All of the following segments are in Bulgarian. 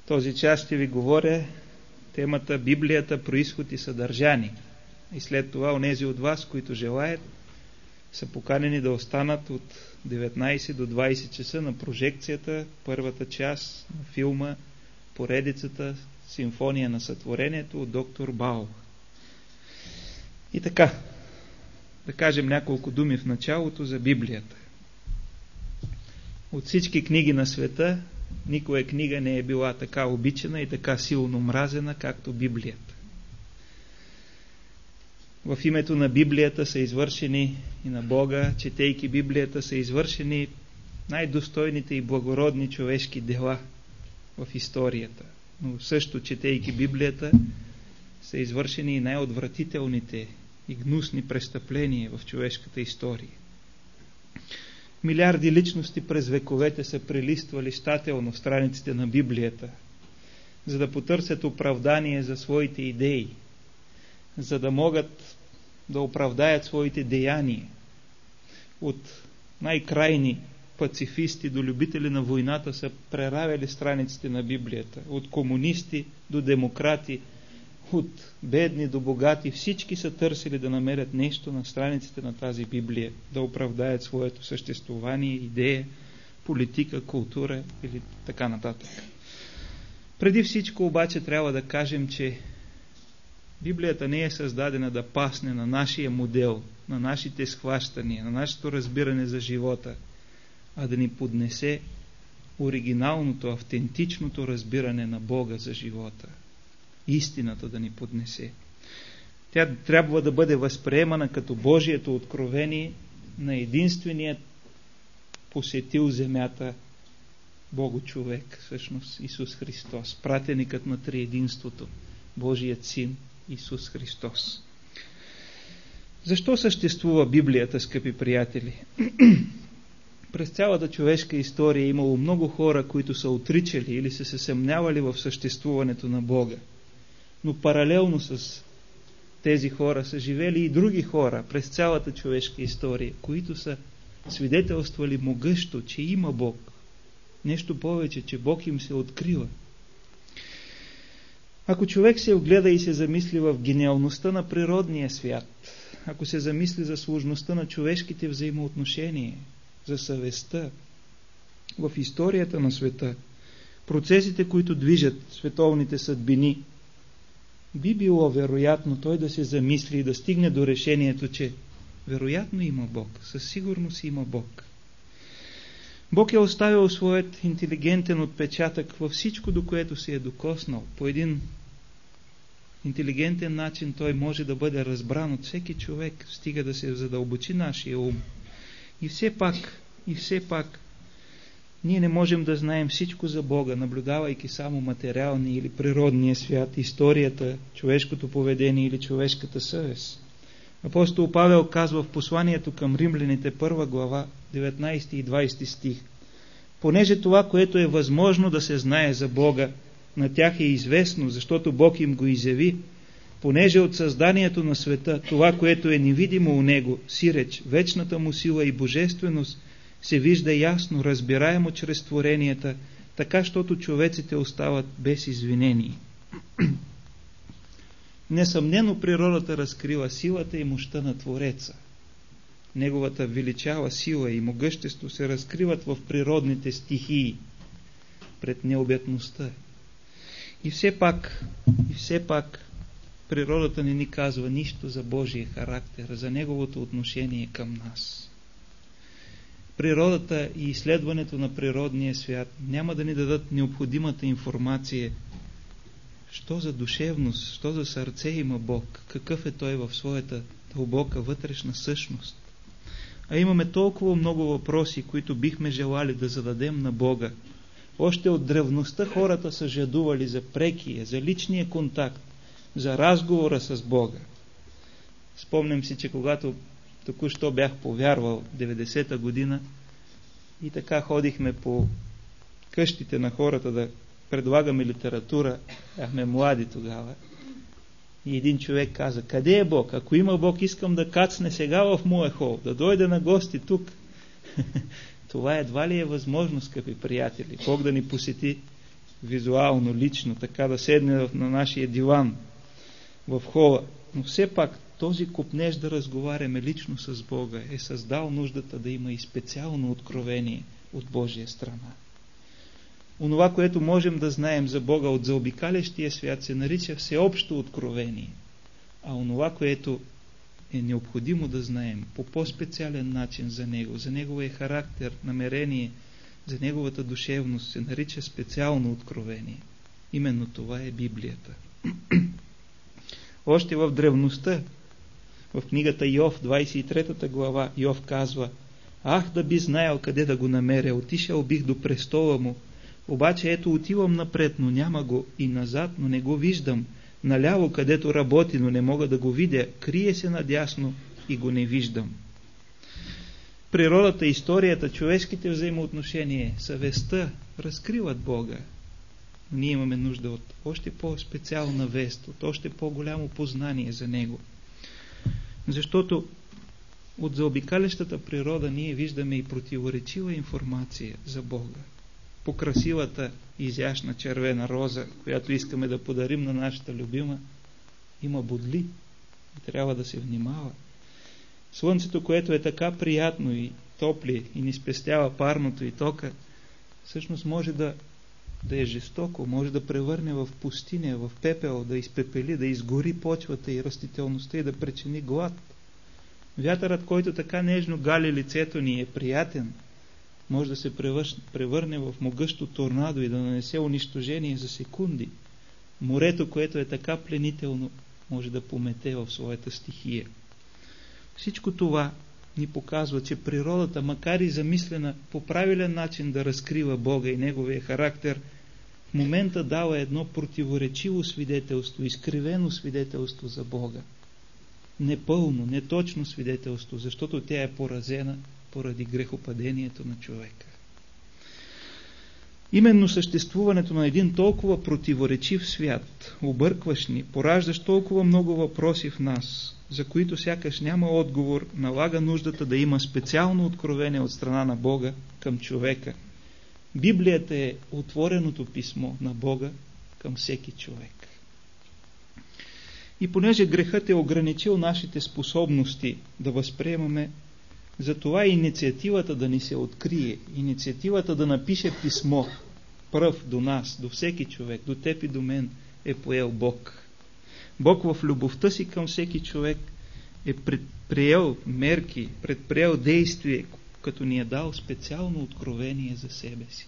Този час ще ви говоря темата Библията, произход и съдържание. И след това онези от вас, които желаят, са поканени да останат от 19 до 20 часа на прожекцията, първата част на филма, поредицата Симфония на сътворението от доктор Баух. И така, да кажем няколко думи в началото за Библията. От всички книги на света, никоя книга не е била така обичана и така силно мразена, както Библията. В името на Библията са извършени и на Бога, четейки Библията, са извършени най-достойните и благородни човешки дела в историята. Но също, четейки Библията, са извършени и най-отвратителните и гнусни престъпления в човешката история. Милиарди личности през вековете са прелиствали щателно страниците на Библията, за да потърсят оправдание за своите идеи, за да могат да оправдаят своите деяния. От най-крайни пацифисти до любители на войната са преравяли страниците на Библията. От комунисти до демократи, от бедни до богати, всички са търсили да намерят нещо на страниците на тази Библия, да оправдаят своето съществувание, идея, политика, култура или така нататък. Преди всичко обаче трябва да кажем, че Библията не е създадена да пасне на нашия модел, на нашите схващания, на нашето разбиране за живота, а да ни поднесе оригиналното, автентичното разбиране на Бога за живота. Истината да ни поднесе. Тя трябва да бъде възприемана като Божието откровение на единственият посетил земята Бого-човек, всъщност Исус Христос, пратеникът на триединството, Божият Син Исус Христос. Защо съществува Библията, скъпи приятели? През цялата човешка история е имало много хора, които са отричали или са се съмнявали в съществуването на Бога. Но паралелно с тези хора са живели и други хора през цялата човешка история, които са свидетелствали могъщо, че има Бог. Нещо повече, че Бог им се открива. Ако човек се огледа и се замисли в гениалността на природния свят, ако се замисли за сложността на човешките взаимоотношения, за съвестта, в историята на света, процесите, които движат световните съдбини, би било вероятно той да се замисли и да стигне до решението, че вероятно има Бог, със сигурност има Бог. Бог е оставил своят интелигентен отпечатък във всичко, до което се е докоснал. По един интелигентен начин той може да бъде разбран от всеки човек, стига да се задълбочи нашия ум. И все пак, ние не можем да знаем всичко за Бога, наблюдавайки само материалния или природния свят, историята, човешкото поведение или човешката съвест. Апостол Павел казва в посланието към римляните, 1 глава, 19 и 20 стих: понеже това, което е възможно да се знае за Бога, на тях е известно, защото Бог им го изяви, понеже от създанието на света, това, което е невидимо у него, сиреч, вечната му сила и божественост, се вижда ясно, разбираемо чрез творенията, така, щото човеците остават без извинение. Несъмнено природата разкрива силата и мощта на Твореца. Неговата величава сила и могъщество се разкриват в природните стихии пред необятността. И все пак природата не ни казва нищо за Божия характер, за Неговото отношение към нас. Природата и изследването на природния свят няма да ни дадат необходимата информация, що за душевност, що за сърце има Бог, какъв е Той в своята дълбока вътрешна същност. А имаме толкова много въпроси, които бихме желали да зададем на Бога. Още от древността хората са жадували за прекия, за личния контакт, за разговора с Бога. Спомням си, че когато току-що бях повярвал 90-та година и така ходихме по къщите на хората да предлагаме литература, бяхме млади тогава, и един човек каза: къде е Бог? Ако има Бог, искам да кацне сега в моя хол, да дойде на гости тук. Това едва ли е възможно, скъпи приятели, Бог да ни посети визуално, лично, така да седне на нашия диван в хола. Но все пак този копнеж да разговаряме лично с Бога е създал нуждата да има и специално откровение от Божия страна. Онова, което можем да знаем за Бога от заобикалящия свят, се нарича всеобщо откровение. А онова, което е необходимо да знаем по по-специален начин за Него, за Неговия характер, намерение, за Неговата душевност, се нарича специално откровение. Именно това е Библията. Още в древността, в книгата Йов, 23 глава, Йов казва: ах, да би знаел къде да го намеря, отишъл бих до престола му, обаче ето отивам напред, но няма го, и назад, но не го виждам, наляво, където работи, но не мога да го видя, крие се надясно и го не виждам. Природата, историята, човешките взаимоотношения, съвестта разкриват Бога. Ние имаме нужда от още по-специална вест, от още по-голямо познание за Него. Защото от заобикалящата природа ние виждаме и противоречива информация за Бога. По красивата, изящна червена роза, която искаме да подарим на нашата любима, има бодли и трябва да се внимава. Слънцето, което е така приятно и топли и ни спестява парното и тока, всъщност може да е жестоко, може да превърне в пустиня, в пепел, да изпепели, да изгори почвата и растителността и да причини глад. Вятърът, който така нежно гали лицето ни, е приятен, може да се превърне в могъщо торнадо и да нанесе унищожение за секунди. Морето, което е така пленително, може да помете в своята стихия. Всичко това ни показва, че природата, макар и замислена по правилен начин да разкрива Бога и Неговия характер, в момента дава едно противоречиво свидетелство, изкривено свидетелство за Бога. Непълно, неточно свидетелство, защото тя е поразена поради грехопадението на човека. Именно съществуването на един толкова противоречив свят, объркващ ни, пораждащ толкова много въпроси в нас, за които сякаш няма отговор, налага нуждата да има специално откровение от страна на Бога към човека. Библията е отвореното писмо на Бога към всеки човек. И понеже грехът е ограничил нашите способности да възприемаме, затова инициативата да ни се открие, инициативата да напише писмо пръв до нас, до всеки човек, до теб и до мен, е поел Бог. Бог в любовта си към всеки човек е предприел мерки, предприел действие, като ни е дал специално откровение за себе си.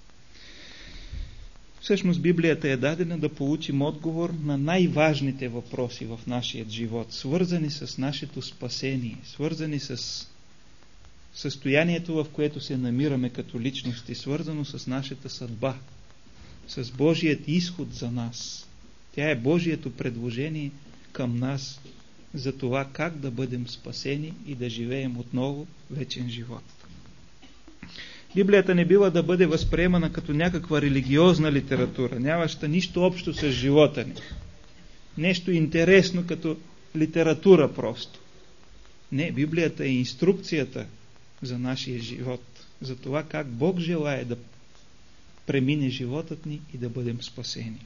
Всъщност Библията е дадена да получим отговор на най-важните въпроси в нашия живот, свързани с нашето спасение, свързани с състоянието, в което се намираме като личности, свързано с нашата съдба, с Божият изход за нас. Тя е Божието предложение към нас за това как да бъдем спасени и да живеем отново вечен живот. Библията не бива да бъде възприемана като някаква религиозна литература, нямаща нищо общо с живота ни. Нещо интересно като литература просто. Не, Библията е инструкцията за нашия живот, за това как Бог желае да премине животът ни и да бъдем спасени.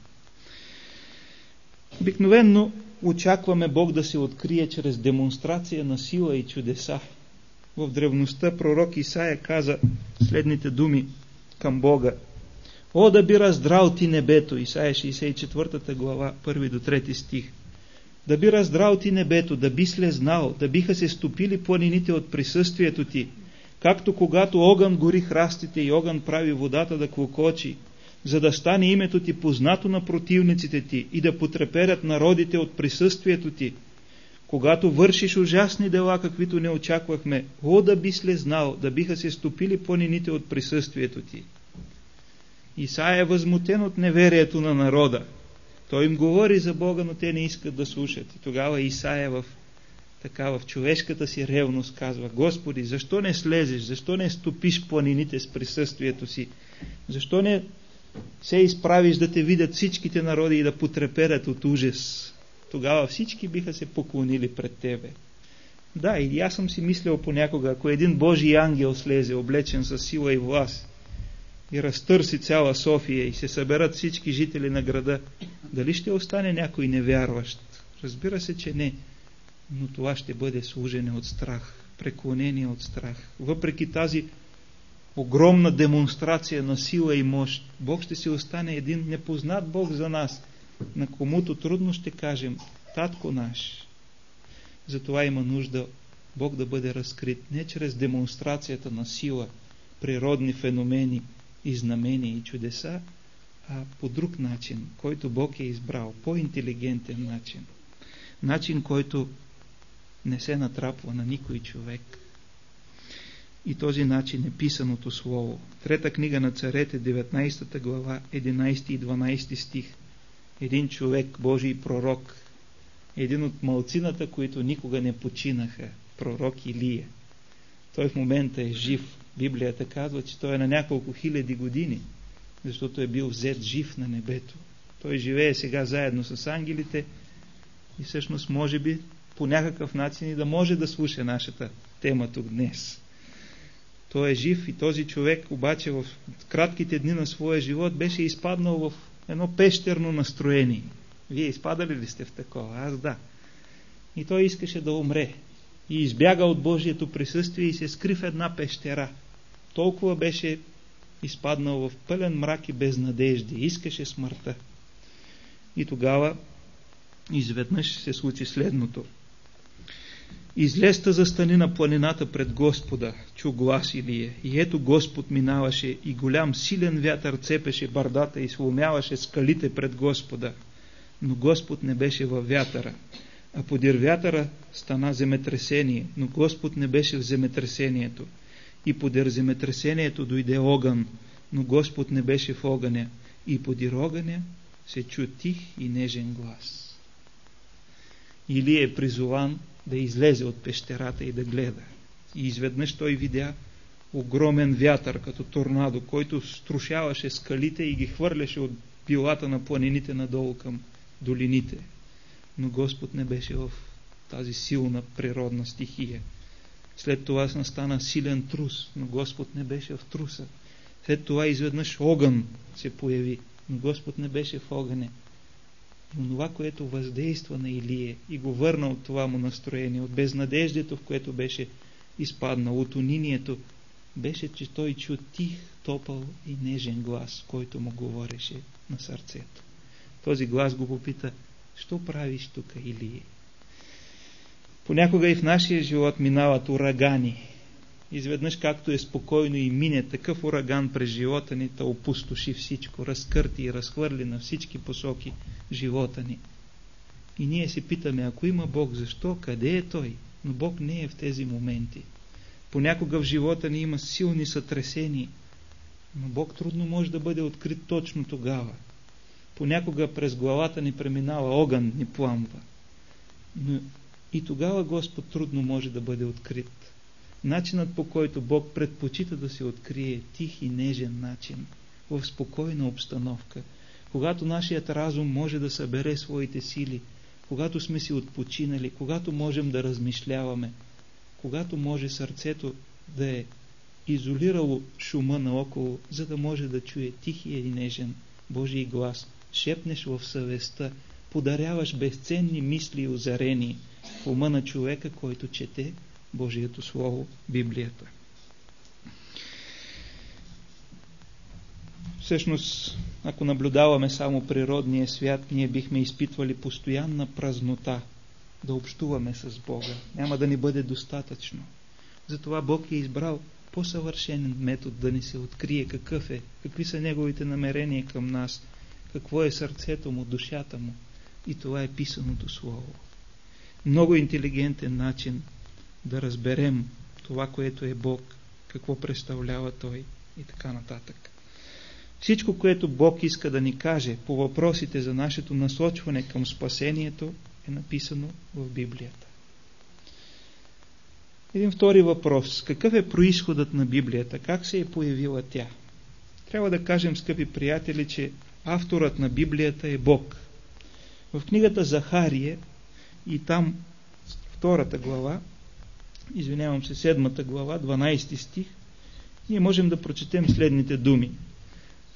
Обикновенно очакваме Бог да се открие чрез демонстрация на сила и чудеса. В древността пророк Исаия каза следните думи към Бога: О, да би раздрал ти небето, Исаия 64 глава, 1 до 3 стих. Да би раздрал ти небето, да би слезнал, да биха се стопили планините от присъствието ти, както когато огън гори храстите и огън прави водата да клокочи, за да стане името ти познато на противниците ти и да потреперят народите от присъствието ти. Когато вършиш ужасни дела, каквито не очаквахме, о, да би слезнал, да биха се стопили планините от присъствието ти. Исаия е възмутен от неверието на народа. Той им говори за Бога, но те не искат да слушат. И тогава Исаия в човешката си ревност казва: Господи, защо не слезеш, защо не стопиш планините с присъствието си? Защо не се изправиш да те видят всичките народи и да потреперят от ужас? Тогава всички биха се поклонили пред тебе. Да, и аз съм си мислял понякога, ако един Божий ангел слезе, облечен със сила и власт, и разтърси цяла София и се съберат всички жители на града, дали ще остане някой невярващ? Разбира се, че не. Но това ще бъде служене от страх, преклонение от страх. Въпреки тази огромна демонстрация на сила и мощ, Бог ще си остане един непознат Бог за нас, на комуто трудно ще кажем: Татко наш. Затова има нужда Бог да бъде разкрит не чрез демонстрацията на сила, природни феномени и знамения и чудеса, а по друг начин, който Бог е избрал, по-интелигентен начин. Начин, който не се натрапва на никой човек. И този начин е писаното слово. Трета книга на Царете, 19 глава, 11 и 12 стих. Един човек, Божий пророк, един от малцината, които никога не починаха, пророк Илия. Той в момента е жив. Библията казва, че той е на няколко хиляди години, защото е бил взет жив на небето. Той живее сега заедно с ангелите и всъщност може би по някакъв начин и да може да слуша нашата тема тук днес. Той е жив и този човек обаче в кратките дни на своя живот беше изпаднал в едно пещерно настроение. Вие изпадали ли сте в такова? Аз да. И той искаше да умре. И избяга от Божието присъствие и се скри в една пещера. Толкова беше изпаднал в пълен мрак и безнадежди. Искаше смъртта. И тогава изведнъж се случи следното. Излезта застани на планината пред Господа, чу глас Илия. И ето Господ минаваше и голям силен вятър цепеше бардата и сломяваше скалите пред Господа. Но Господ не беше във вятъра. А подир вятъра стана земетресение, но Господ не беше в земетресението. И подир земетресението дойде огън, но Господ не беше в огъня. И подир огъня се чу тих и нежен глас. Илия е призован да излезе от пещерата и да гледа. И изведнъж той видя огромен вятър, като торнадо, който струшаваше скалите и ги хвърляше от билата на планините надолу към долините. Но Господ не беше в тази силна природна стихия. След това настана силен трус, но Господ не беше в труса. След това изведнъж огън се появи, но Господ не беше в огъня. Но това, което въздейства на Илия и го върна от това му настроение, от безнадеждето, в което беше изпаднал, от унинието, беше, че той чу тих, топъл и нежен глас, който му говореше на сърцето. Този глас го попита: що правиш тук, Илия? Понякога и в нашия живот минават урагани. Изведнъж, както е спокойно и мине такъв ураган през живота ни, да опустоши всичко, разкърти и разхвърли на всички посоки живота ни. И ние се питаме: ако има Бог, защо? Къде е Той? Но Бог не е в тези моменти. Понякога в живота ни има силни сътресения, но Бог трудно може да бъде открит точно тогава. Понякога през главата ни преминава огън, ни пламва. Но и тогава Господ трудно може да бъде открит. Начинът, по който Бог предпочита да се открие, е тих и нежен начин, в спокойна обстановка, когато нашият разум може да събере своите сили, когато сме си отпочинали, когато можем да размишляваме, когато може сърцето да е изолирало шума наоколо, за да може да чуе тихия и нежен Божий глас. Шепнеш в съвестта, подаряваш безценни мисли и озарения в ума на човека, който чете Божието Слово, Библията. Всъщност, ако наблюдаваме само природния свят, ние бихме изпитвали постоянна празнота да общуваме с Бога. Няма да ни бъде достатъчно. Затова Бог е избрал по-съвършен метод да ни се открие какъв е, какви са Неговите намерения към нас, какво е сърцето му, душата му. И това е писаното Слово. Много интелигентен начин да разберем това, което е Бог, какво представлява Той и така нататък. Всичко, което Бог иска да ни каже по въпросите за нашето насочване към спасението, е написано в Библията. Един втори въпрос. Какъв е произходът на Библията? Как се е появила тя? Трябва да кажем, скъпи приятели, че авторът на Библията е Бог. В книгата Захария и там 7 глава, 12 стих, ние можем да прочетем следните думи.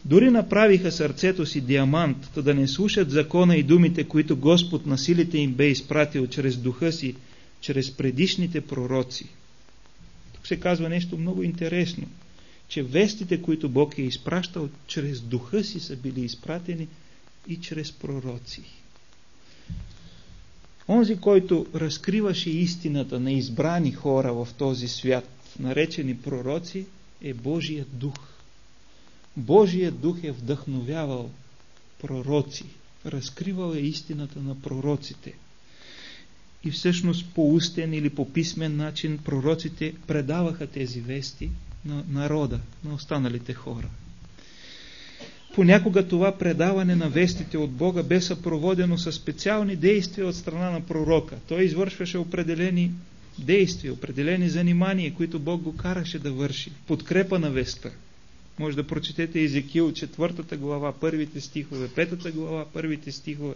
Дори направиха сърцето си диамант, да не слушат закона и думите, които Господ на силите им бе изпратил чрез духа си, чрез предишните пророци. Тук се казва нещо много интересно, че вестите, които Бог е изпращал, чрез духа си са били изпратени и чрез пророци. Онзи, който разкриваше истината на избрани хора в този свят, наречени пророци, е Божият дух. Божият дух е вдъхновявал пророци, разкривал е истината на пророците. И всъщност по устен или по писмен начин пророците предаваха тези вести на народа, на останалите хора. Понякога това предаване на вестите от Бога бе съпроводено със специални действия от страна на пророка. Той извършваше определени действия, определени занимания, които Бог го караше да върши, в подкрепа на веста. Може да прочетете Езекил 4 глава, първите стихове, 5 глава, първите стихове.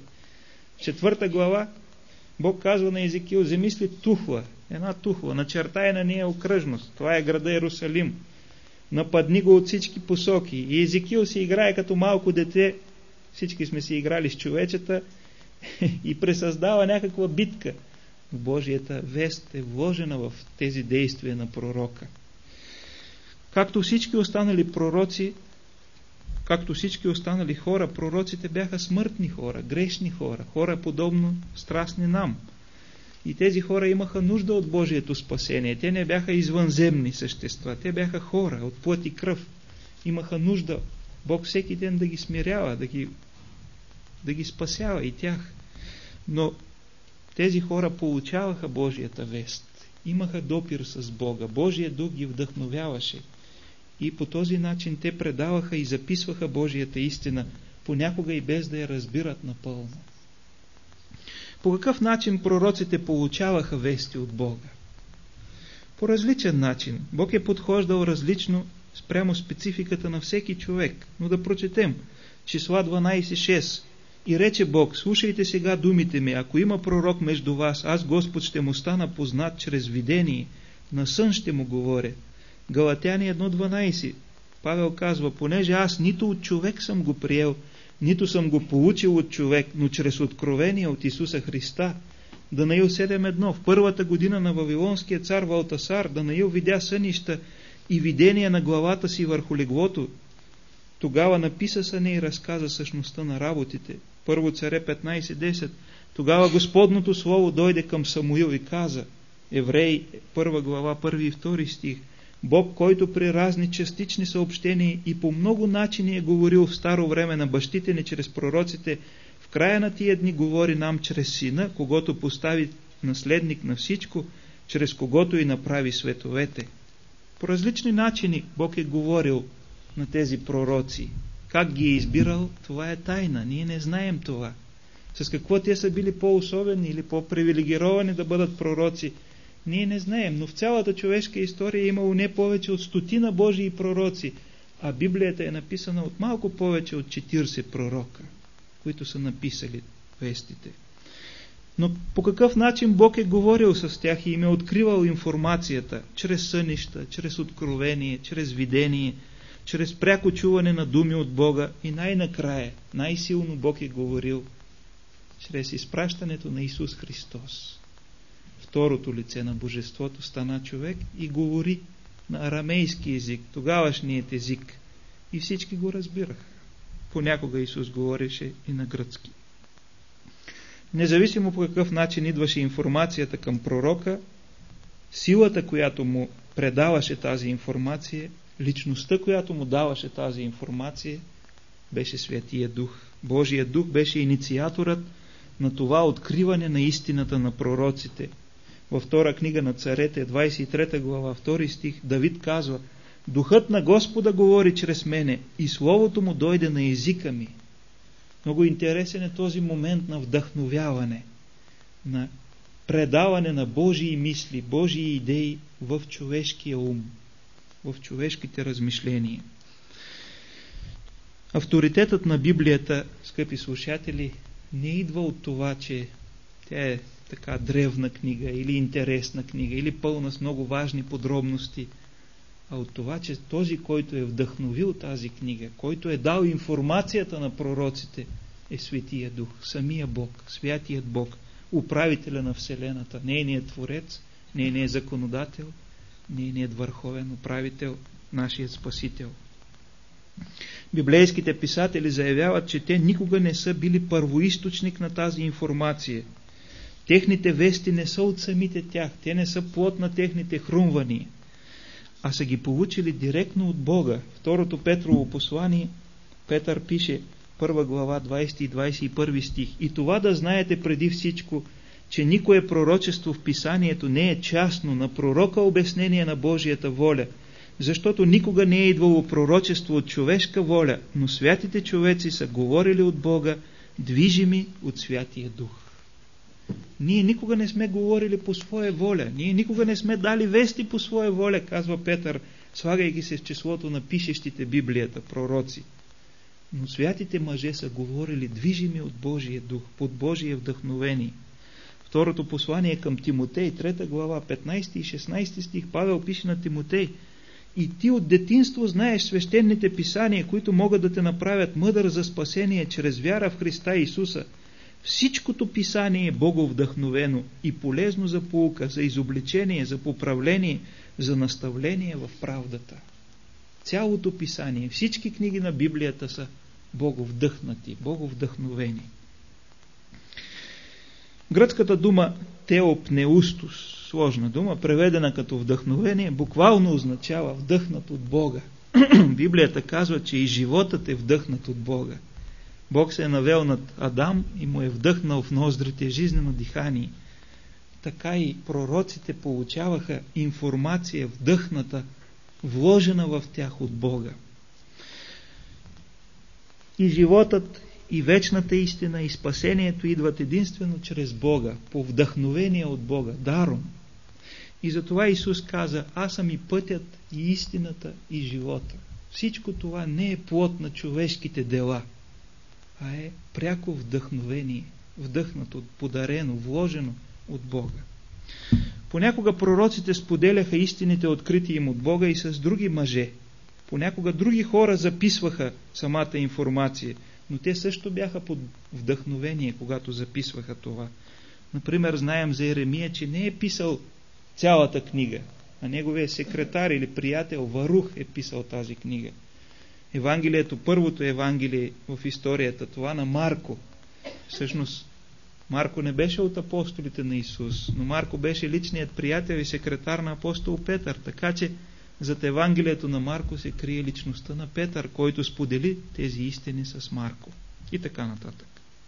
4 глава Бог казва на Езекил: замисли тухла, една тухла, начертай на нея окръжност. Това е града Иерусалим. Нападни го от всички посоки. И Езекил си играе като малко дете, всички сме си играли с човечета, и пресъздава някаква битка. Божията вест е вложена в тези действия на пророка. Както всички останали пророци, както всички останали хора, пророците бяха смъртни хора, грешни хора, хора подобно страстни нам. И тези хора имаха нужда от Божието спасение. Те не бяха извънземни същества, те бяха хора от плът и кръв. Имаха нужда Бог всеки ден да ги смирява, да ги спасява и тях. Но тези хора получаваха Божията вест, имаха допир с Бога, Божия дух ги вдъхновяваше. И по този начин те предаваха и записваха Божията истина, понякога и без да я разбират напълно. По какъв начин пророците получаваха вести от Бога? По различен начин. Бог е подхождал различно спрямо спецификата на всеки човек. Но да прочетем числа 12:6. И рече Бог: слушайте сега думите ми, ако има пророк между вас, аз Господ ще му стана познат чрез видение, на сън ще му говоря. Галатяни 1:12. Павел казва: понеже аз нито от човек съм го приел, нито съм го получил от човек, но чрез откровение от Исуса Христа. Данаил 7:1. В първата година на Вавилонския цар Валтасар Данаил видя сънища и видения на главата си върху леглото. Тогава написа съня и разказа същността на работите. Първо царе 15:10. Тогава Господното слово дойде към Самуил и каза, Евреи 1 глава 1 и 2 стих, Бог, който при разни частични съобщения и по много начини е говорил в старо време на бащите ни чрез пророците, в края на тия дни говори нам чрез Сина, когото постави наследник на всичко, чрез когото и направи световете. По различни начини Бог е говорил на тези пророци. Как ги е избирал, това е тайна. Ние не знаем това. С какво те са били по-особени или по-привилегировани да бъдат пророци, ние не знаем, но в цялата човешка история е имало не повече от 100 Божии пророци, а Библията е написана от малко повече от 40 пророка, които са написали вестите. Но по какъв начин Бог е говорил с тях и им е откривал информацията? Чрез сънища, чрез откровение, чрез видение, чрез пряко чуване на думи от Бога и най-накрая, най-силно Бог е говорил чрез изпращането на Исус Христос. Второто лице на Божеството стана човек и говори на арамейски език, тогавашният език. И всички го разбираха. Понякога Исус говореше и на гръцки. Независимо по какъв начин идваше информацията към пророка, силата, която му предаваше тази информация, личността, която му даваше тази информация, беше Святия Дух. Божият Дух беше инициаторът на това откриване на истината на пророците. Във втора книга на царете, 23 глава, 2 стих, Давид казва: Духът на Господа говори чрез мене и Словото му дойде на езика ми. Много интересен е този момент на вдъхновяване, на предаване на Божии мисли, Божии идеи в човешкия ум, в човешките размишления. Авторитетът на Библията, скъпи слушатели, не идва от това, че тя е така древна книга или интересна книга, или пълна с много важни подробности. а от това, че този, който е вдъхновил тази книга, който е дал информацията на пророците, е Светия Дух, самия Бог, Святият Бог, управителя на Вселената, нейният Творец, нейният законодател, нейният върховен управител, нашият Спасител. Библейските писатели заявяват, че те никога не са били първоизточник на тази информация. Техните вести не са от самите тях, те не са плод на техните хрумвания, а са ги получили директно от Бога. Второто Петрово послание, Петър пише, 1 глава, 20 и 21 стих: и това да знаете преди всичко, че никое пророчество в Писанието не е частно на пророка обяснение на Божията воля, защото никога не е идвало пророчество от човешка воля, но святите човеци са говорили от Бога, движими от Святия Дух. Ние никога не сме говорили по своя воля, ние никога не сме дали вести по своя воля, казва Петър, слагайки се в числото на пишещите Библията, пророци. Но святите мъже са говорили движими от Божия Дух, под Божие вдъхновение. Второто послание към Тимотей, 3 глава, 15 и 16 стих, Павел пише на Тимотей: и ти от детинство знаеш свещените писания, които могат да те направят мъдър за спасение чрез вяра в Христа Исуса. Всичкото писание е боговдъхновено и полезно за поука, за изобличение, за поправление, за наставление в правдата. Цялото писание, всички книги на Библията са боговдъхнати, боговдъхновени. Гръцката дума теопнеустос, сложна дума, преведена като вдъхновение, буквално означава вдъхнат от Бога. Библията казва, че и животът е вдъхнат от Бога. Бог се е навел над Адам и му е вдъхнал в ноздрите жизнено дихание. Така и пророците получаваха информация вдъхната, вложена в тях от Бога. И животът, и вечната истина, и спасението идват единствено чрез Бога, по вдъхновение от Бога, даром. И затова Исус каза: аз съм и пътят, и истината, и живота. Всичко това не е плод на човешките дела, а е пряко вдъхновение, вдъхнато, подарено, вложено от Бога. Понякога пророците споделяха истините, открити им от Бога, и с други мъже. Понякога други хора записваха самата информация, но те също бяха под вдъхновение, когато записваха това. Например, знаем за Еремия, че не е писал цялата книга, а неговия секретар или приятел Варух е писал тази книга. Евангелието, първото Евангелие в историята, това на Марко. Всъщност, Марко не беше от апостолите на Исус, но Марко беше личният приятел и секретар на апостол Петър, така че зад Евангелието на Марко се крие личността на Петър, който сподели тези истини с Марко. И така нататък.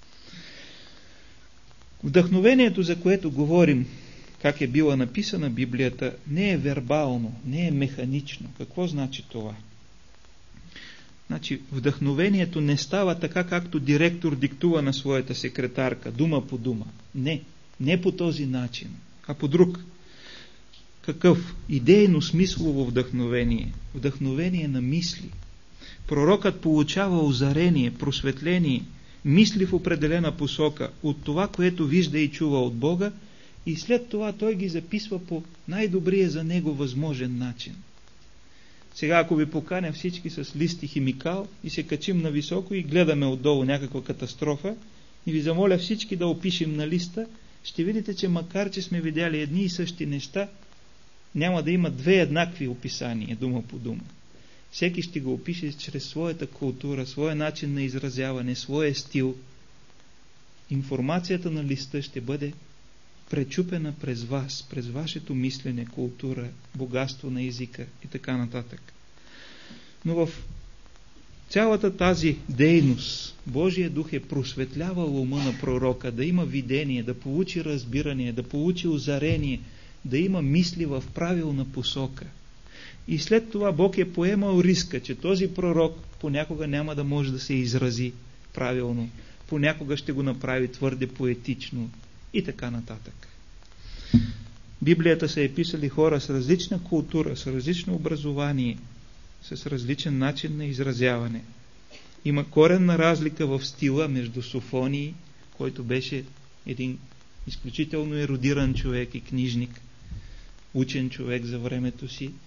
Вдъхновението, за което говорим, как е била написана Библията, не е вербално, не е механично. Какво значи това? Значи, вдъхновението не става така, както директор диктува на своята секретарка, дума по дума. Не по този начин, а по друг. Какъв? Идейно смислово вдъхновение. Вдъхновение на мисли. Пророкът получава озарение, просветление, мисли в определена посока от това, което вижда и чува от Бога, и след това той ги записва по най-добрия за него възможен начин. Сега, ако ви поканя всички с лист и химикал и се качим на високо и гледаме отдолу някаква катастрофа и ви замоля всички да опишем на листа, ще видите, че макар че сме видяли едни и същи неща, няма да има две еднакви описания, дума по дума. Всеки ще го опише чрез своята култура, своя начин на изразяване, своя стил. Информацията на листа ще бъде пречупена през вас, през вашето мислене, култура, богатство на езика и така нататък. Но в цялата тази дейност Божия дух е просветлявал ума на пророка да има видение, да получи разбиране, да получи озарение, да има мисли в правилна посока. И след това Бог е поемал риска, че този пророк понякога няма да може да се изрази правилно, понякога ще го направи твърде поетично и така нататък. Библията са е писали хора с различна култура, с различно образование, с различен начин на изразяване. Има коренна разлика в стила между Софоний, който беше един изключително ерудиран човек и книжник, учен човек за времето си,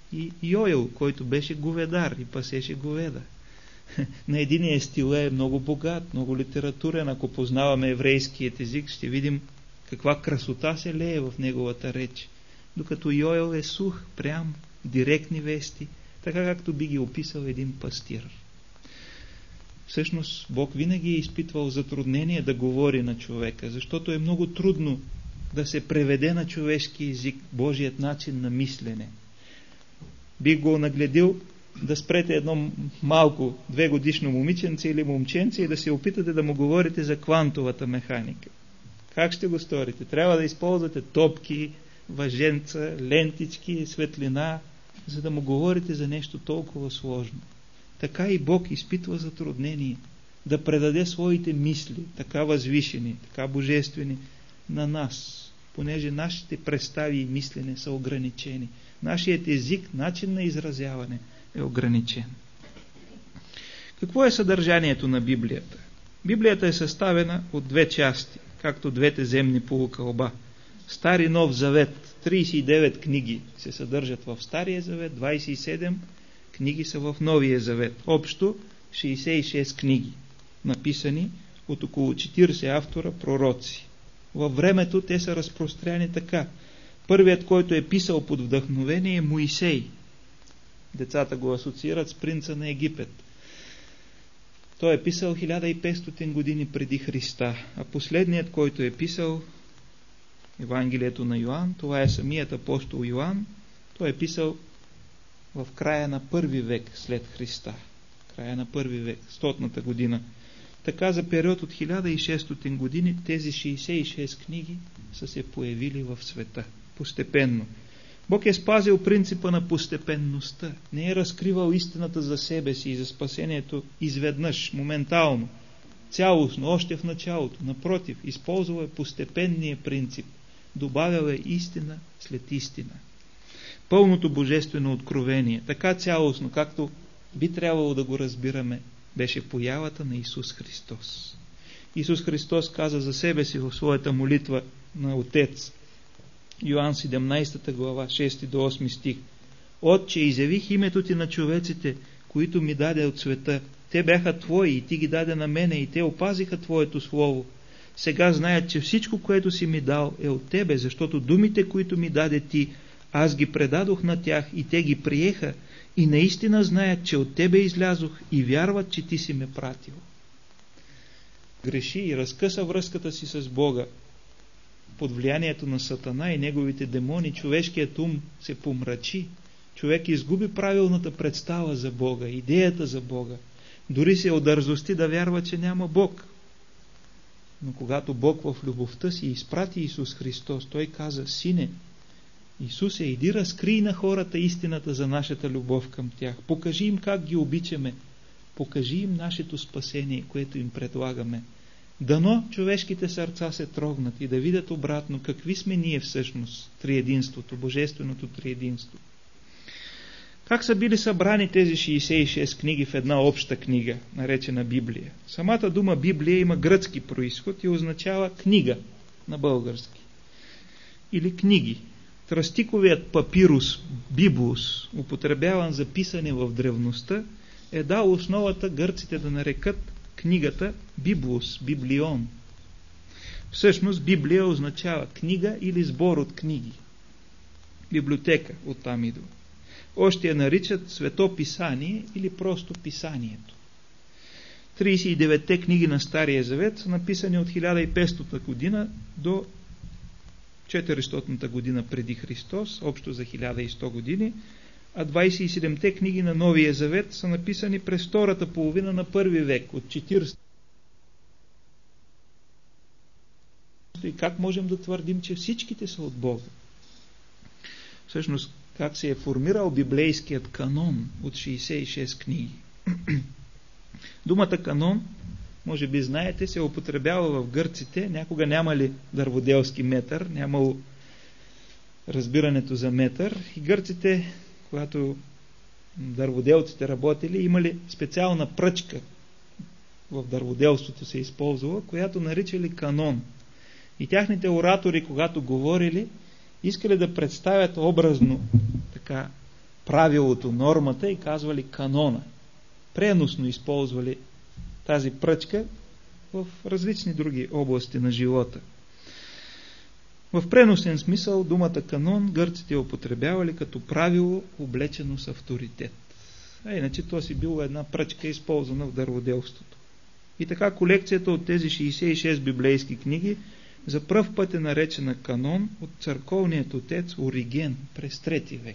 и Йоел, който беше говедар и пасеше говеда. На единия стил е много богат, много литературен. Ако познаваме еврейският език, ще видим каква красота се лее в неговата реч. Докато Йоел е сух, прям, директни вести, така както би ги описал един пастир. Всъщност Бог винаги е изпитвал затруднение да говори на човека, защото е много трудно да се преведе на човешки език Божият начин на мислене. Бих го нагледил да спрете едно малко 2-годишно момиченце или момченце и да се опитате да му говорите за квантовата механика. Как ще го сторите? Трябва да използвате топки, въженца, лентички, светлина, за да му говорите за нещо толкова сложно. Така и Бог изпитва затруднение да предаде своите мисли, така възвишени, така божествени, на нас, понеже нашите представи и мислене са ограничени. Нашият език, начин на изразяване е ограничен. Какво е съдържанието на Библията? Библията е съставена от две части, както двете земни полукълба. Стар и Нов Завет, 39 книги се съдържат в Стария Завет, 27 книги са в Новия Завет. Общо 66 книги, написани от около 40 автора пророци. Във времето те са разпространени така. Първият, който е писал под вдъхновение, е Моисей. Децата го асоциират с принца на Египет. Той е писал 1500 години преди Христа, а последният, който е писал Евангелието на Йоан, това е самият апостол Йоан. Той е писал в края на първи век след Христа. Края на първи век, 100-ната година. Така за период от 1600 години тези 66 книги са се появили в света. Постепенно. Бог е спазил принципа на постепенността. Не е разкривал истината за себе си и за спасението изведнъж, моментално, цялостно, още в началото. Напротив, използвал е постепенния принцип. Добавял е истина след истина. Пълното божествено откровение, така цялостно, както би трябвало да го разбираме, беше появата на Исус Христос. Исус Христос каза за себе си в своята молитва на Отец. Йоан 17 глава, 6 до 8 стих. Отче, изявих името ти на човеците, които ми даде от света. Те бяха твои и ти ги даде на мене и те опазиха твоето слово. Сега знаят, че всичко, което си ми дал, е от тебе, защото думите, които ми даде ти, аз ги предадох на тях и те ги приеха и наистина знаят, че от тебе излязох и вярват, че ти си ме пратил. Греши и разкъса връзката си с Бога. Под влиянието на Сатана и неговите демони човешкият ум се помрачи. Човек изгуби правилната представа за Бога, идеята за Бога. Дори се одързости да вярва, че няма Бог. Но когато Бог в любовта си изпрати Исус Христос, Той каза: Сине, Исусе, иди разкрий на хората истината за нашата любов към тях. Покажи им как ги обичаме. Покажи им нашето спасение, което им предлагаме. Дано човешките сърца се трогнат и да видят обратно какви сме ние всъщност, триединството, божественото триединство. Как са били събрани тези 66 книги в една обща книга, наречена Библия? Самата дума Библия има гръцки произход и означава книга на български. Или книги. Тръстиковият папирус, бибус, употребяван за писане в древността, е дал основата гърците да нарекат книгата библус, библион. Всъщност Библия означава книга или сбор от книги. Библиотека оттам идва. Още я наричат Свето писание или просто писанието. 39-те книги на Стария Завет са написани от 1500 година до 400 година преди Христос, общо за 1100 години, а 27-те книги на Новия Завет са написани през втората половина на първи век, от 40. И как можем да твърдим, че всичките са от Бога? Всъщност, как се е формирал библейският канон от 66 книги? Думата канон, може би знаете, се употребява в гърците. Някога нямали дърводелски метър, нямало разбирането за метър. И гърците, когато дърводелците работили, имали специална пръчка, в дърводелството се използвала, която наричали канон. И тяхните оратори, когато говорили, искали да представят образно така правилото, нормата и казвали канона. Преносно използвали тази пръчка в различни други области на живота. В преносен смисъл думата канон гърците употребявали като правило, облечено с авторитет. А иначе то си било една пръчка, използвана в дърводелството. И така колекцията от тези 66 библейски книги за пръв път е наречена канон от църковният отец Ориген през 3 век.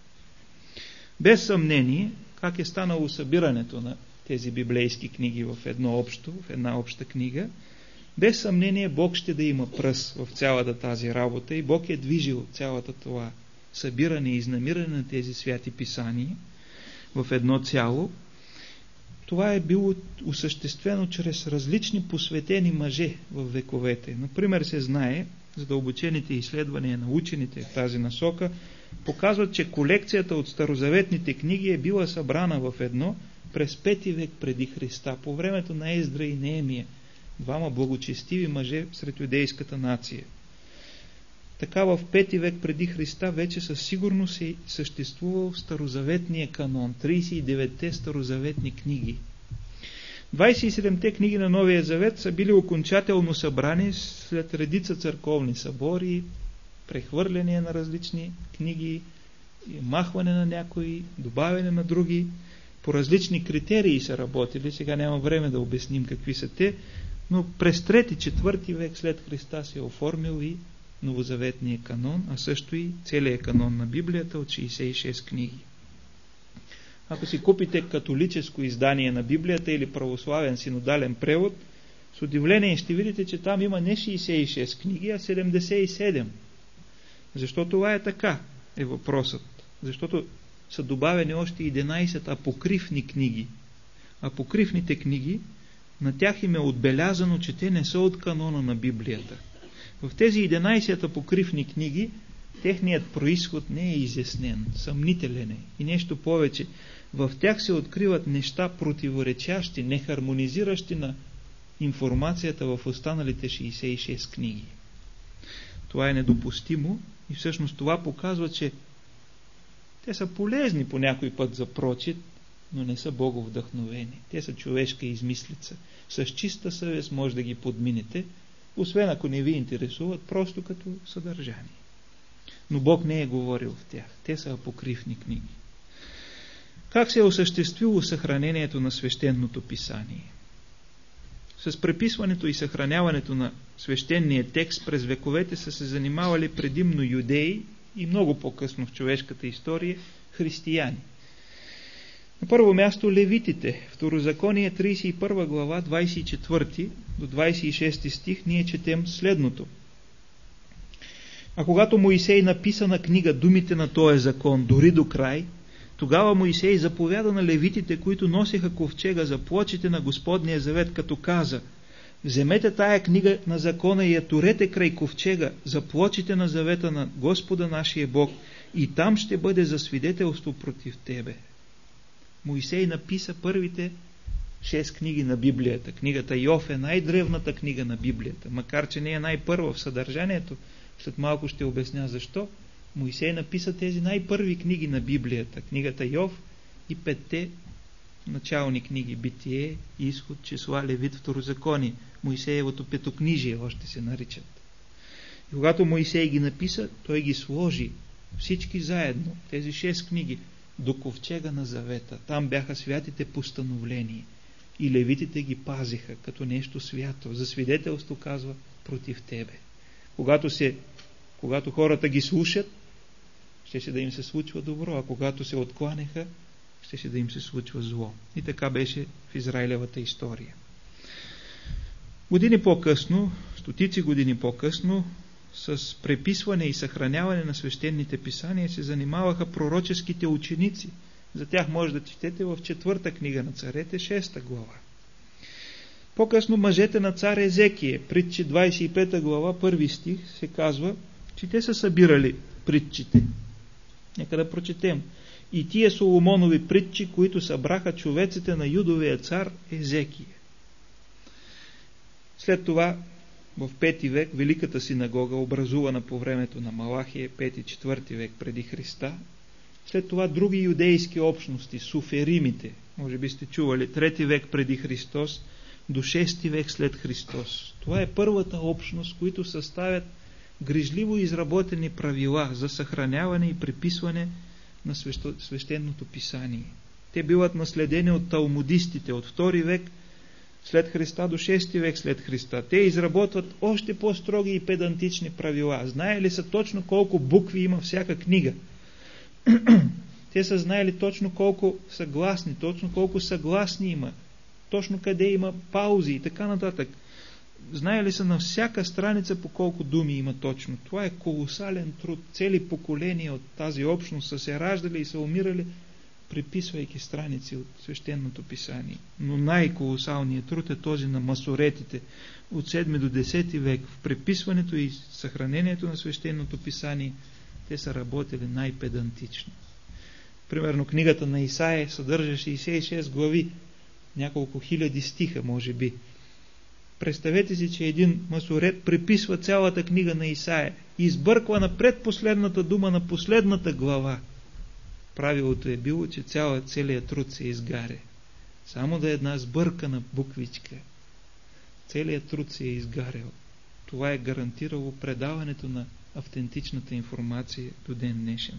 Без съмнение, как е станало събирането на тези библейски книги в една обща книга, без съмнение Бог ще да има пръст в цялата тази работа и Бог е движил цялата това събиране и изнамиране на тези святи писания в едно цяло. Това е било осъществено чрез различни посветени мъже в вековете. Например, се знае, задълбочените изследвания на учените в тази насока показват, че колекцията от старозаветните книги е била събрана в едно през 5 век преди Христа, по времето на Ездра и Неемия, двама благочестиви мъже сред юдейската нация. Така в 5 век преди Христа вече със сигурност е съществувал старозаветния канон, 39-те старозаветни книги. 27-те книги на Новия Завет са били окончателно събрани след редица църковни събори, прехвърляне на различни книги, махване на някои, добавяне на други. По различни критерии са работили, сега няма време да обясним какви са те, но през 3-4 век след Христа се е оформил и новозаветния канон, а също и целият канон на Библията от 66 книги. Ако си купите католическо издание на Библията или православен синодален превод, с удивление ще видите, че там има не 66 книги, а 77. Защо това е така, е въпросът. Защото са добавени още 11 апокрифни книги. Апокрифните книги, на тях им е отбелязано, че те не са от канона на Библията. В тези 11 апокрифни книги техният произход не е изяснен, съмнителен е. И нещо повече, в тях се откриват неща противоречащи, нехармонизиращи на информацията в останалите 66 книги. Това е недопустимо и всъщност това показва, че те са полезни по някой път за прочит, но не са боговдъхновени. Те са човешка измислица. С чиста съвест може да ги подминете, освен ако не ви интересуват, просто като съдържание. Но Бог не е говорил в тях. Те са апокрифни книги. Как се е осъществило съхранението на свещеното писание? С преписването и съхраняването на свещения текст през вековете са се занимавали предимно юдеи и много по-късно в човешката история християни. На първо място левитите. Второзаконие 31 глава 24 до 26 стих ние четем следното. А когато Моисей написа на книга думите на този закон дори до край, тогава Моисей заповяда на левитите, които носеха ковчега за плочите на Господния завет, като каза: вземете тая книга на закона и я турете край ковчега за плочите на завета на Господа нашия Бог, и там ще бъде за свидетелство против тебе. Моисей написа първите 6 книги на Библията. Книгата Йов е най-древната книга на Библията, макар че не е най-първа в съдържанието. След малко ще обясня защо. Моисей написа тези най-първи книги на Библията. Книгата Йов и 5-те начални книги. Битие, Изход, Числа, Левит, Второзаконие. Моисеевото петокнижие още се наричат. И когато Моисей ги написа, той ги сложи всички заедно, тези 6 книги, до ковчега на завета. Там бяха святите постановления. И левитите ги пазиха като нещо свято. За свидетелство, казва, против тебе. Когато хората ги слушат, щеше да им се случва добро, а когато се откланеха, щеше да им се случва зло. И така беше в Израилевата история. Години по-късно, стотици години по-късно, с преписване и съхраняване на свещените писания се занимаваха пророческите ученици. За тях може да четете в 4-та книга на царете, 6-та глава. По-късно мъжете на цар Езекие, притчи 25 глава, 1 стих, се казва, че те са събирали притчите. Нека да прочетем. И тия Соломонови притчи, които събраха човеците на Юдовия цар Езекие. След това, в 5 век, Великата синагога, образувана по времето на Малахия, 5-4 век преди Христа, След това други юдейски общности, суферимите, може би сте чували, 3 век преди Христос до 6 век след Христос. Това е първата общност, които съставят грижливо изработени правила за съхраняване и преписване на свещеното писание. Те биват наследени от талмудистите от 2 век след Христа до 6 век след Христа. Те изработват още по-строги и педантични правила. Знаели са точно колко букви има всяка книга. Те са знаели точно колко са гласни, точно колко съгласни има, точно къде има паузи и така нататък. Знаели са на всяка страница по колко думи има точно. Това е колосален труд. Цели поколения от тази общност са се раждали и са умирали, преписвайки страници от свещеното писание. Но най-колосалният труд е този на масоретите от 7 до 10 век. В преписването и съхранението на свещеното писание те са работили най-педантично. Примерно книгата на Исаия съдържа 66 глави, няколко хиляди стиха, може би. Представете си, че един масорет преписва цялата книга на Исаия и избърква на предпоследната дума на последната глава. Правилото е било, че целият труд се изгаря. Само да е една сбъркана буквичка. Целият труд се е изгарял. Това е гарантирало предаването на автентичната информация до ден днешен.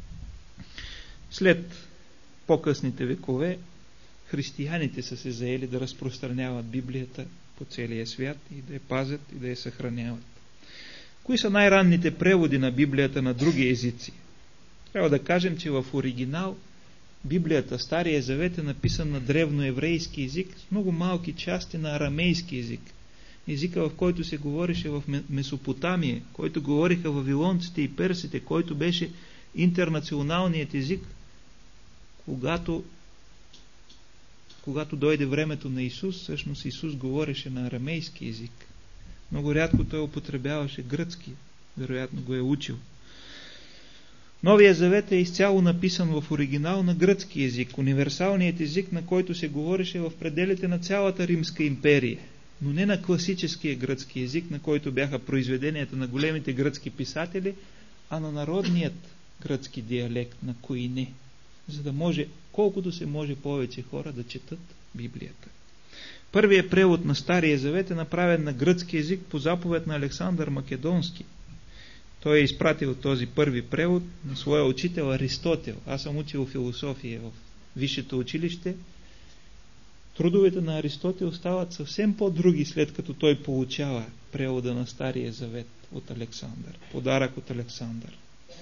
След по-късните векове християните са се заели да разпространяват Библията по целия свят и да я пазят и да я съхраняват. Кои са най-ранните преводи на Библията на други езици? Трябва да кажем, че в оригинал Библията, Стария завет, е написан на древноеврейски език с много малки части на арамейски език. Езика, в който се говореше в Месопотамия, който говориха вавилонците и персите, който беше интернационалният език, когато дойде времето на Исус, всъщност Исус говореше на арамейски език. Много рядко той употребяваше гръцки, вероятно го е учил. Новия завет е изцяло написан в оригинал на гръцки език, универсалният език, на който се говореше в пределите на цялата Римска империя, но не на класическия гръцки език, на който бяха произведенията на големите гръцки писатели, а на народният гръцки диалект на коине, за да може колкото се може повече хора да четат Библията. Първият превод на Стария завет е направен на гръцки език по заповед на Александър Македонски. Той е изпратил този първи превод на своя учител Аристотел. Аз съм учил философия в висшето училище. Трудовете на Аристотел стават съвсем по-други, след като той получава превода на Стария завет от Александър. Подарък от Александър.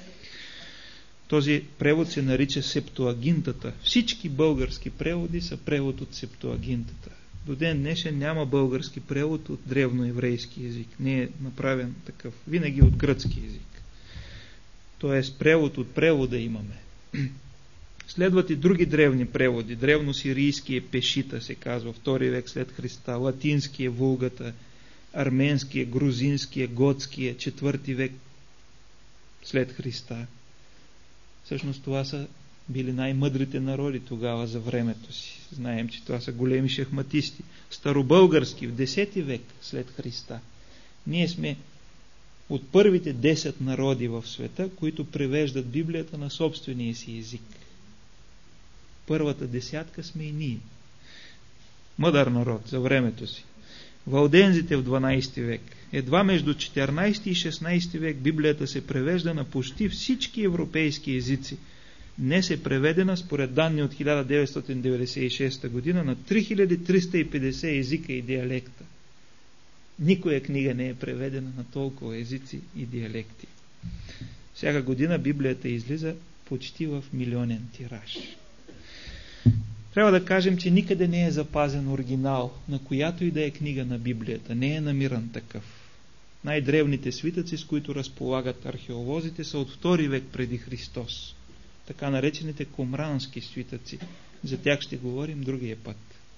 Този превод се нарича Септуагинтата. Всички български преводи са превод от Септуагинтата. До ден днешен няма български превод от древноеврейски език. Не е направен такъв. Винаги от гръцки език. Тоест превод от превода имаме. Следват и други древни преводи. Древносирийския Пешита се казва, 2 век след Христа. Латинския Вулгата, арменския, грузинския, готския, 4 век след Христа. Всъщност това са били най-мъдрите народи тогава за времето си. Знаем, че това са големи шахматисти. Старобългарски в 10 век след Христа. Ние сме от първите 10 народи в света, които превеждат Библията на собствения си език. Първата 10 сме и ние. Мъдър народ за времето си. Валдензите в 12 век. Едва между 14 и 16 век Библията се превежда на почти всички европейски езици. Днес е преведена, според данни от 1996 година, на 3350 езика и диалекта. Никоя книга не е преведена на толкова езици и диалекти. Всяка година Библията излиза почти в милионен тираж. Трябва да кажем, че никъде не е запазен оригинал, на която и да е книга на Библията. Не е намиран такъв. Най-древните свитъци, с които разполагат археолозите, са от 2 век преди Христос. Така наречените кумрански свитъци. За тях ще говорим другия път.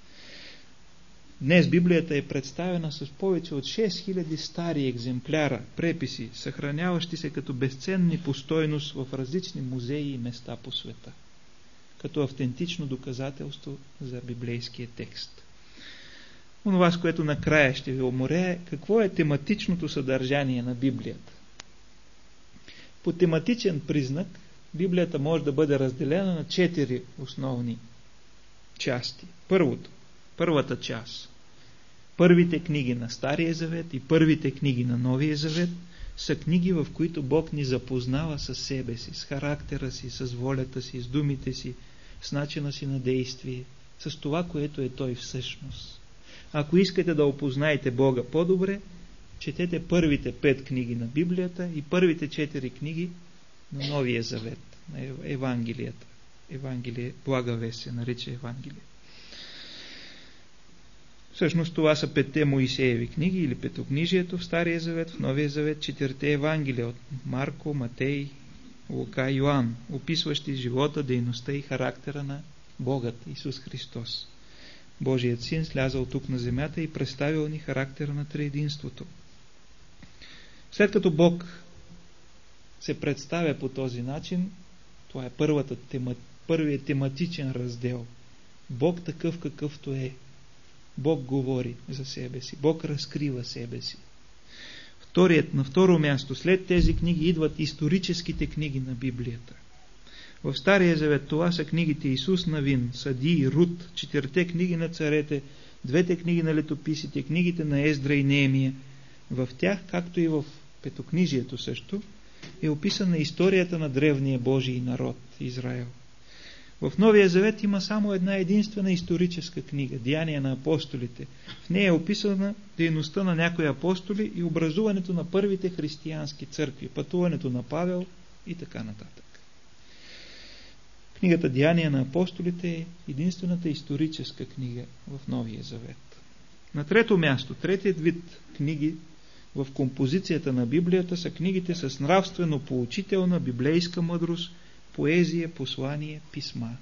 Днес Библията е представена с повече от 6000 стари екземпляра, преписи, съхраняващи се като безценни по стойност в различни музеи и места по света, като автентично доказателство за библейския текст. Онова, с което накрая ще ви уморя, какво е тематичното съдържание на Библията. По тематичен признак Библията може да бъде разделена на 4 основни части. Първата част. Първите книги на Стария завет и първите книги на Новия завет са книги, в които Бог ни запознава с себе си, с характера си, с волята си, с думите си, с начина си на действие, с това, което е Той всъщност. Ако искате да опознаете Бога по-добре, четете първите 5 книги на Библията и първите 4 книги на Новия завет, на Евангелията. Евангелие, блага вест се нарича Евангелие. Всъщност това са 5 Моисееви книги или Петокнижието в Стария завет, в Новия завет 4 Евангелия от Марко, Матей, Лука и Йоан, описващи живота, дейността и характера на Богът Исус Христос. Божият Син слязал тук на земята и представил ни характера на триединството. След като Бог се представя по този начин, това е първият тематичен раздел. Бог такъв какъвто е. Бог говори за себе си. Бог разкрива себе си. На второ място, след тези книги идват историческите книги на Библията. В Стария завет това са книгите Исус Навин, Съдии, Рут, 4 книги на царете, 2 книги на летописите, книгите на Ездра и Неемия. В тях, както и в Петокнижието също, е описана историята на древния Божий народ Израел. В Новия завет има само една единствена историческа книга, Деяния на апостолите. В нея е описана дейността на някои апостоли и образуването на първите християнски църкви, пътуването на Павел и така нататък. Книгата Деяния на апостолите е единствената историческа книга в Новия завет. На трето място, третият вид книги в композицията на Библията са книгите с нравствено-поучителна библейска мъдрост, поезия, послание, писма.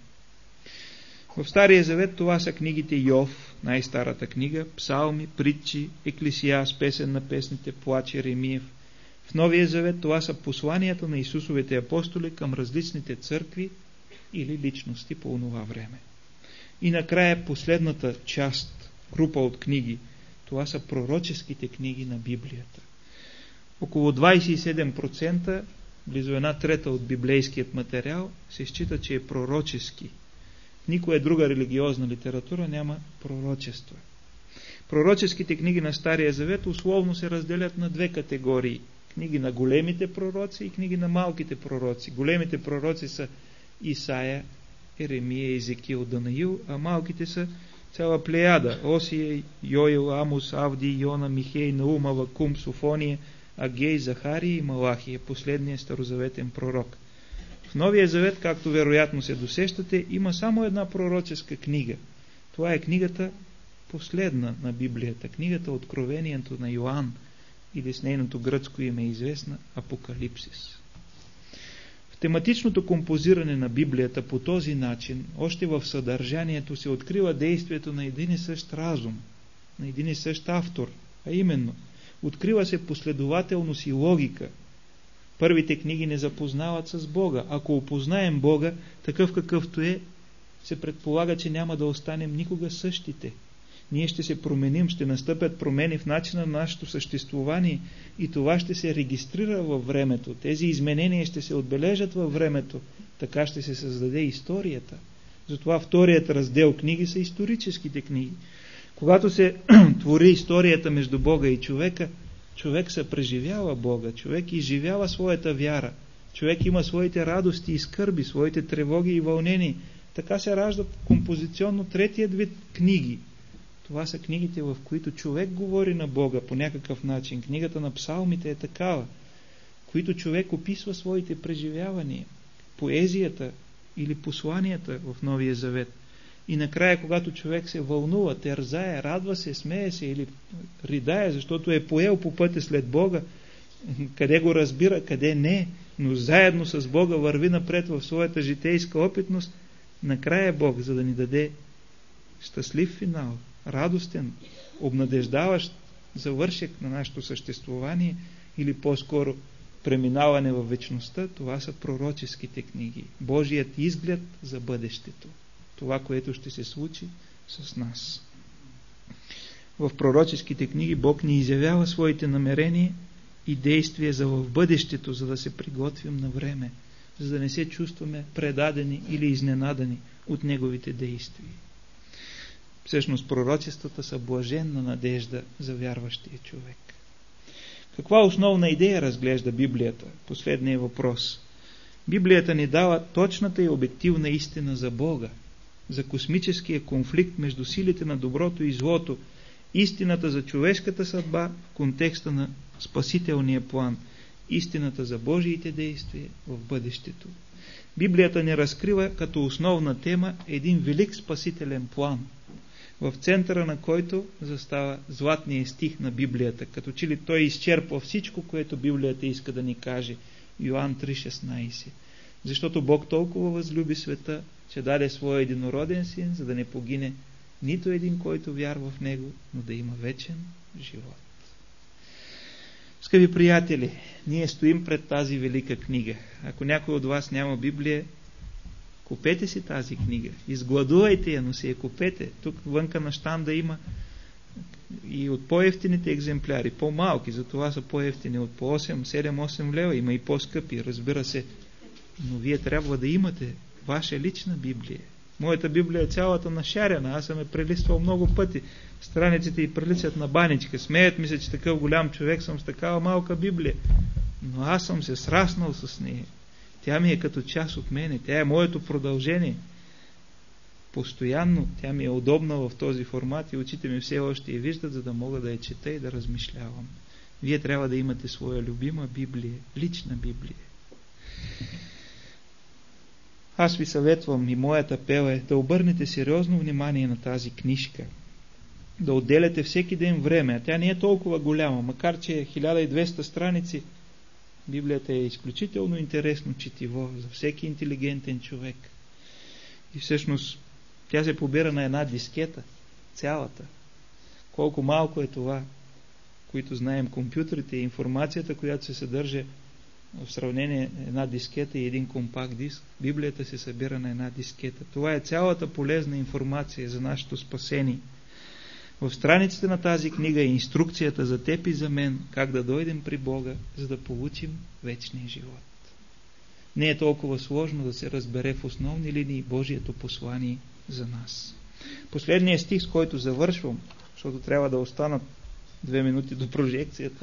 В Стария завет това са книгите Йов, най-старата книга, Псалми, Притчи, Еклесиаст, Песен на песните, Плач, Еремиев. В Новия завет това са посланията на Исусовите апостоли към различните църкви или личности по онова време. И накрая последната част, група от книги, това са пророческите книги на Библията. Около 27%, близо 1/3 от библейският материал, се счита, че е пророчески. Никоя друга религиозна литература няма пророчества. Пророческите книги на Стария завет условно се разделят на 2 категории. Книги на големите пророци и книги на малките пророци. Големите пророци са Исаия, Еремия, Езекил, Данаил, а малките са цяла плеяда. Осия, Йоил, Амос, Авди, Йона, Михей, Наум, Авакум, Софония, Агей, Захария и Малахия, последният старозаветен пророк. В Новия завет, както вероятно се досещате, има само една пророческа книга. Това е книгата последна на Библията, книгата Откровението на Йоан, или с нейното гръцко име е известна Апокалипсис. В тематичното композиране на Библията по този начин, още в съдържанието се открива действието на един и същ разум, на един и същ автор, а именно открива се последователност и логика. Първите книги не запознават с Бога. Ако опознаем Бога, такъв какъвто е, се предполага, че няма да останем никога същите. Ние ще се променим, ще настъпят промени в начина на нашето съществуване и това ще се регистрира във времето. Тези изменения ще се отбележат във времето. Така ще се създаде историята. Затова вторият раздел книги са историческите книги. Когато се твори историята между Бога и човека, човек се преживява Бога, човек изживява своята вяра, човек има своите радости и скърби, своите тревоги и вълнения. Така се раждат композиционно третият вид книги. Това са книгите, в които човек говори на Бога по някакъв начин. Книгата на псалмите е такава, в които човек описва своите преживявания, поезията или посланията в Новия завет. И накрая, когато човек се вълнува, тързае, радва се, смее се или ридае, защото е поел по пътя след Бога, къде го разбира, къде не, но заедно с Бога върви напред в своята житейска опитност, накрая Бог, за да ни даде щастлив финал, радостен, обнадеждаващ завършек на нашето съществуване или по-скоро преминаване в вечността, това са пророческите книги. Божият изглед за бъдещето. Това, което ще се случи с нас. В пророческите книги Бог ни изявява своите намерения и действия за в бъдещето, за да се приготвим на време, за да не се чувстваме предадени или изненадани от неговите действия. Всъщност пророчествата са блаженна надежда за вярващия човек. Каква основна идея разглежда Библията? Последният въпрос. Библията ни дава точната и обективна истина за Бога, за космическия конфликт между силите на доброто и злото, истината за човешката съдба в контекста на спасителния план, истината за Божиите действия в бъдещето. Библията ни разкрива като основна тема един велик спасителен план, в центъра на който застава златният стих на Библията, като че ли той изчерпва всичко, което Библията иска да ни каже. Йоан 3,16. Защото Бог толкова възлюби света, че даде своя единороден син, за да не погине нито един, който вярва в него, но да има вечен живот. Скъпи приятели, ние стоим пред тази велика книга. Ако някой от вас няма Библия, купете си тази книга. Изгладувайте я, но си я купете. Тук вънка на щанда има и от по-евтините екземпляри, по-малки, затова са по-евтини, от по 7-8 лева, има и по-скъпи, разбира се. Но вие трябва да имате ваша лична Библия. Моята Библия е цялата нашарена, аз съм я прелиствал много пъти. Страниците й приличат на баничка. Смеят ми се, че такъв голям човек съм с такава малка Библия. Но аз съм се сраснал с нея. Тя ми е като част от мене. Тя е моето продължение. Постоянно тя ми е удобна в този формат и очите ми все още я виждат, за да мога да я чета и да размишлявам. Вие трябва да имате своя любима Библия, лична Библия. Аз ви съветвам и моят апел е да обърнете сериозно внимание на тази книжка. Да отделяте всеки ден време, а тя не е толкова голяма, макар че е 1200 страници. Библията е изключително интересно четиво за всеки интелигентен човек. И всъщност тя се побира на една дискета, цялата. Колко малко е това, които знаем компютрите и информацията, която се съдържа в сравнение една дискета и един компакт диск. Библията се събира на една дискета. Това е цялата полезна информация за нашето спасение. В страниците на тази книга е инструкцията за теб и за мен, как да дойдем при Бога, за да получим вечния живот. Не е толкова сложно да се разбере в основни линии Божието послание за нас. Последният стих, с който завършвам, защото трябва да останат 2 минути до прожекцията.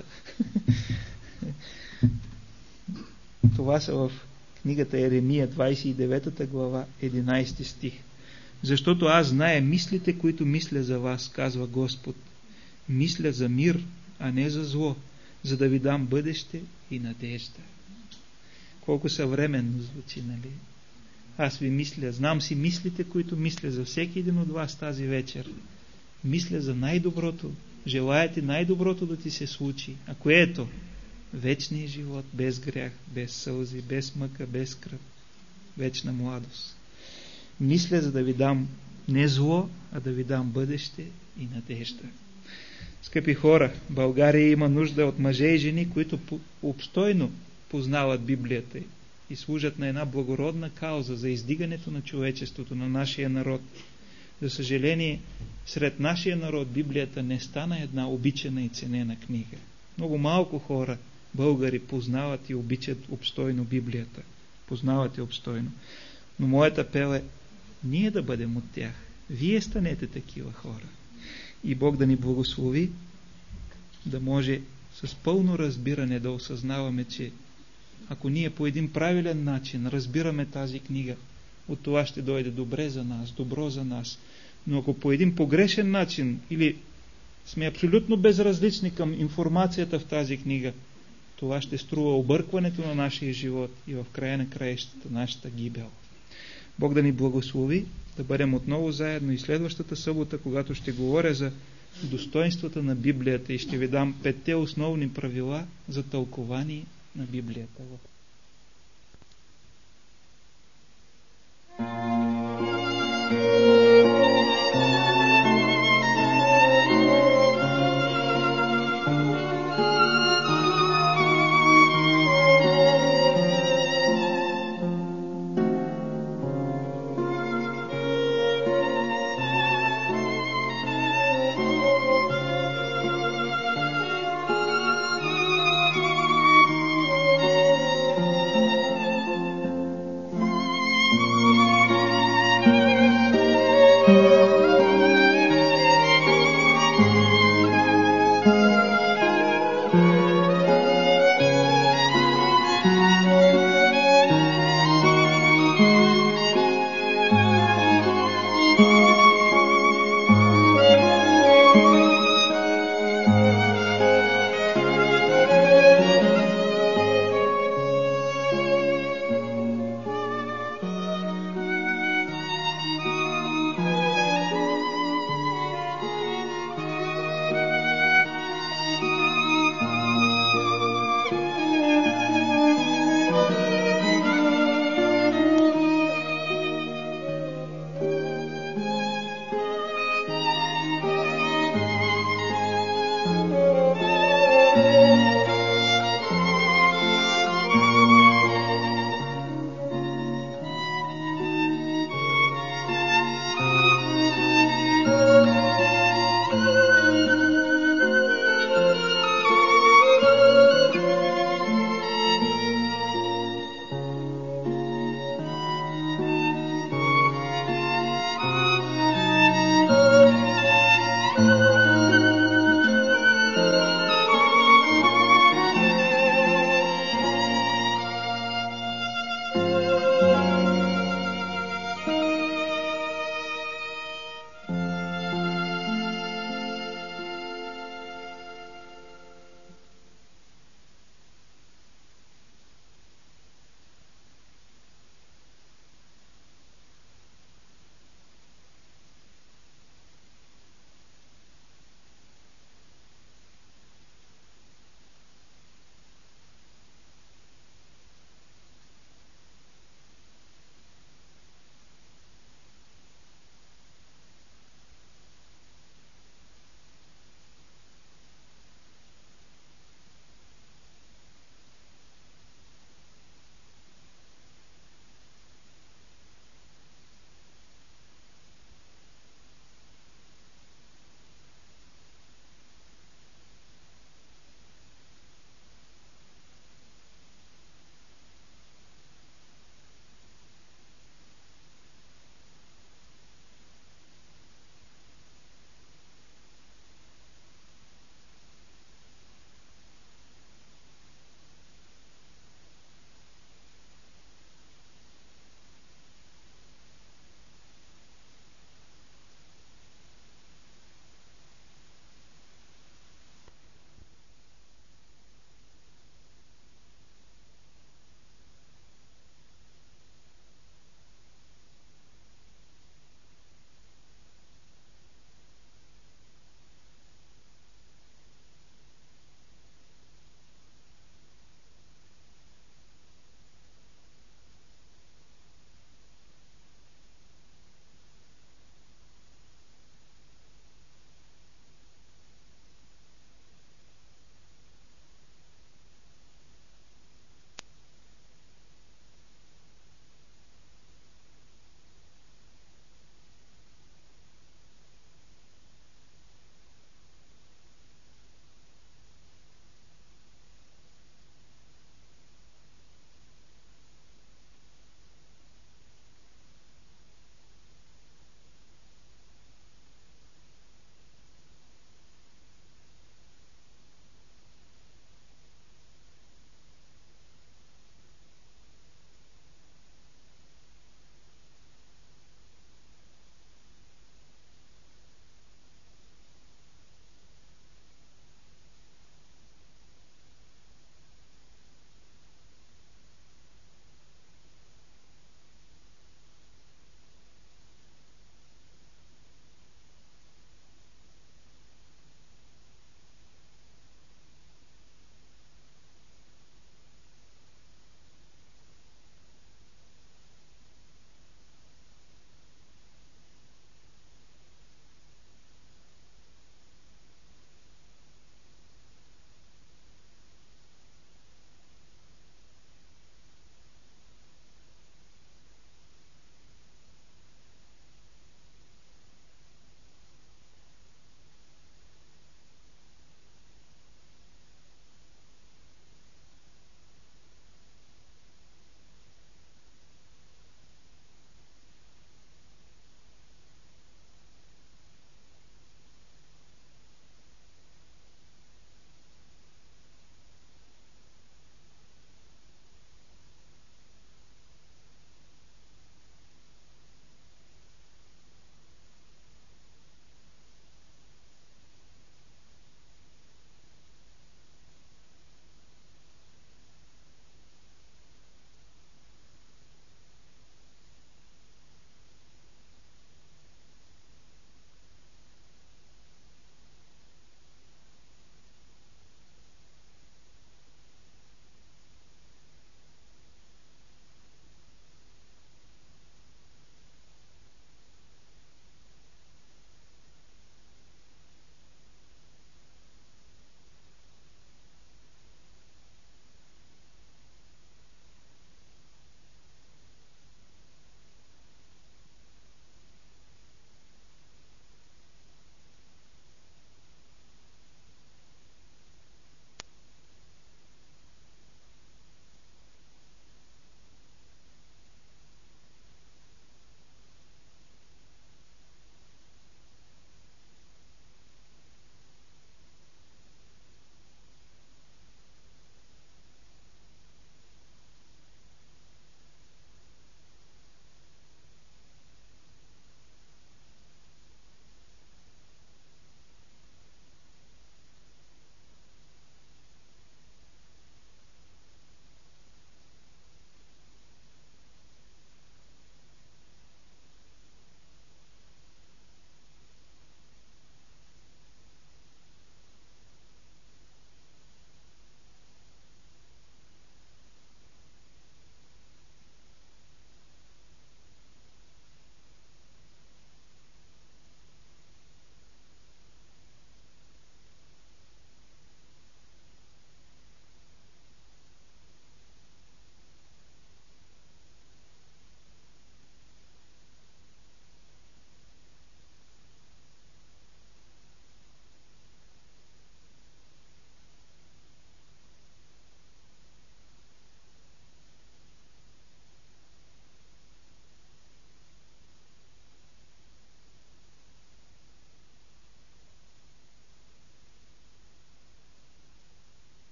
Това са в книгата Еремия, 29 глава, 11 стих. Защото аз зная мислите, които мисля за вас, казва Господ. Мисля за мир, а не за зло, за да ви дам бъдеще и надежда. Колко съвременно звучи, нали? Аз ви мисля, знам си мислите, които мисля за всеки един от вас тази вечер. Мисля за най-доброто. Желаете най-доброто да ти се случи. А кое е то? Вечният живот, без грях, без сълзи, без мъка, без кръв. Вечна младост. Мисля, за да ви дам не зло, а да ви дам бъдеще и надежда. Скъпи хора, България има нужда от мъже и жени, които обстойно познават Библията и служат на една благородна кауза за издигането на човечеството, на нашия народ. За съжаление, сред нашия народ Библията не стана една обичана и ценена книга. Много малко хора, българи, познават и обичат обстойно Библията. Познават и обстойно. Но моят апел е ние да бъдем от тях. Вие станете такива хора. И Бог да ни благослови, да може с пълно разбиране да осъзнаваме, че ако ние по един правилен начин разбираме тази книга, от това ще дойде добре за нас, добро за нас. Но ако по един погрешен начин или сме абсолютно безразлични към информацията в тази книга, това ще струва объркването на нашия живот и в края на краищата нашата гибел. Бог да ни благослови, да бъдем отново заедно и следващата събота, когато ще говоря за достоинствата на Библията и ще ви дам 5 основни правила за тълкование на Библията.